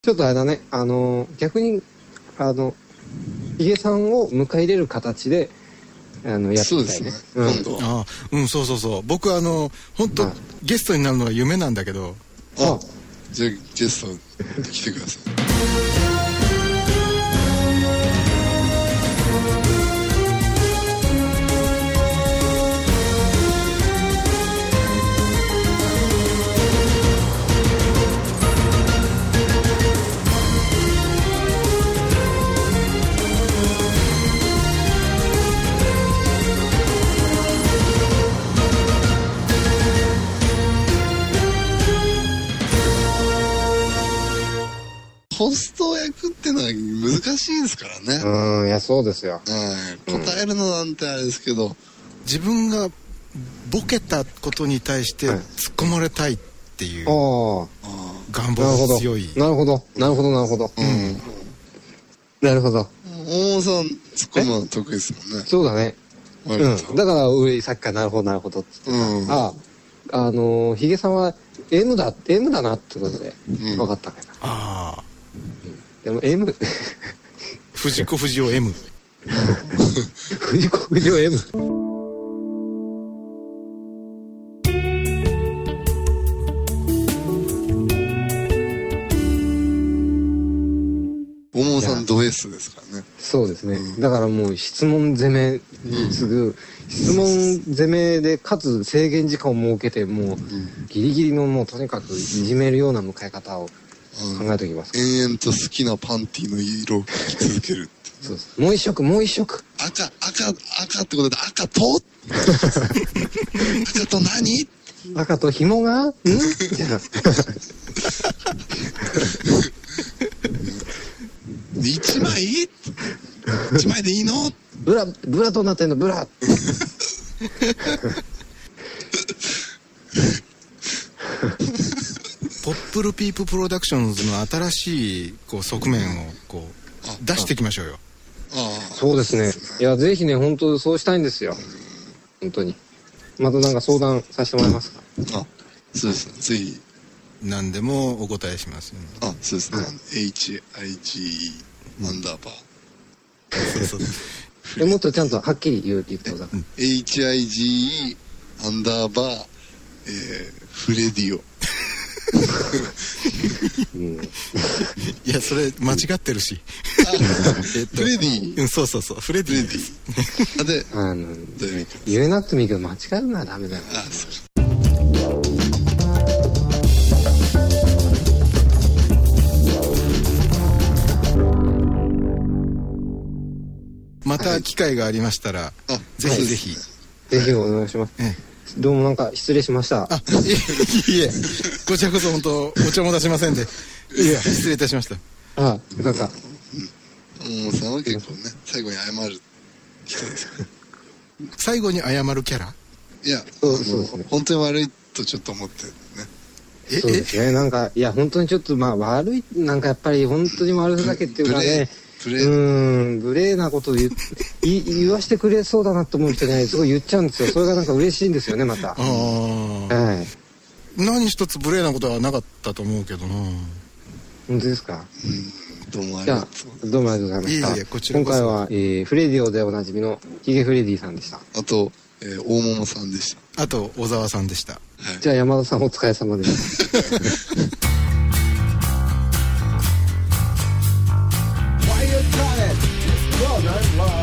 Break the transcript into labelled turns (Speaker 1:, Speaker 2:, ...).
Speaker 1: ちょっとあれだね、逆にヒゲさんを迎え入れる形でやっていきたいね。
Speaker 2: そうですね、今度は。
Speaker 3: そうそうそう。僕本当、ゲストになるのが夢なんだけど。
Speaker 2: じゃあゲスト来てください。ホスト役ってのは難しいですからね。
Speaker 1: いやそうですよ。
Speaker 2: 答えるのなんてあれですけど、
Speaker 3: 自分がボケたことに対して突っ込まれたいっていう願望が強い。
Speaker 1: なるほど。なるほど。なるほど。
Speaker 2: 大野さん突っ込むの得意ですもんね。
Speaker 1: そうだね。だからさっきからなるほどって言ってヒゲさんは M だなってことで分かったけど。でも M
Speaker 3: 藤子不二雄 M
Speaker 1: 藤子不二雄 M。
Speaker 2: 大野さんド S ですからね。
Speaker 1: そうですね、だからもう質問攻めに次ぐ、質問攻めでかつ制限時間を設けてもうギリギリのもうとにかくいじめるような迎え方を考えておきます。
Speaker 2: 延々と好きなパンティの色を描き続けるって。
Speaker 1: そうです。もう一色
Speaker 2: 赤ってことで赤と赤と何？
Speaker 1: 赤と紐がじゃあ
Speaker 2: 1枚でいいの？
Speaker 1: ブラとなってんのブラ
Speaker 3: ポップルピーププロダクションズの新しい側面を出していきましょうよ。
Speaker 1: そうですね。いやぜひね本当そうしたいんですよ。本当にまたなんか相談させてもらえますか？
Speaker 2: そうですね。ぜひ
Speaker 3: 何でもお答えします、ね。
Speaker 2: そうですね。HIGE アンダーバー。
Speaker 1: そうもっとちゃんとはっきり言ってください。
Speaker 2: HIGE アンダーバーフレディオ。
Speaker 3: いやそれ間違ってるし。
Speaker 2: フレディ。
Speaker 3: そうフレディです。
Speaker 2: で
Speaker 1: 言えなくてもいいけど間違えるのはダメだよ。
Speaker 3: また機会がありましたらぜひ
Speaker 1: お願いします。どうもなんか失礼しました。
Speaker 3: いえこちらこそ本当お茶も出しませんで失礼いたしました。
Speaker 1: なんか
Speaker 2: 大野さんは結構ね最後に謝る人ですから。
Speaker 3: 最後に謝るキャラ？
Speaker 2: いやそう本当に悪いとちょっと思ってね。
Speaker 1: そうですね。なんかいや本当にちょっと悪いなんかやっぱり本当に悪ふざけっていうかね。無礼なことを言わしてくれそうだなと思う人にすごい言っちゃうんですよ。それがなんか嬉しいんですよねまた。
Speaker 3: 何一つ無礼なことはなかったと思うけどな。
Speaker 1: 本当ですか？
Speaker 2: どうもありがとう。
Speaker 1: どうもありがとうございました。今回はフレディオでおなじみのヒゲフレディさんでした。
Speaker 2: あと大桃さんでした。
Speaker 3: あと小沢さんでした。
Speaker 1: じゃあ山田さんお疲れ様でした。Why you trying? Well,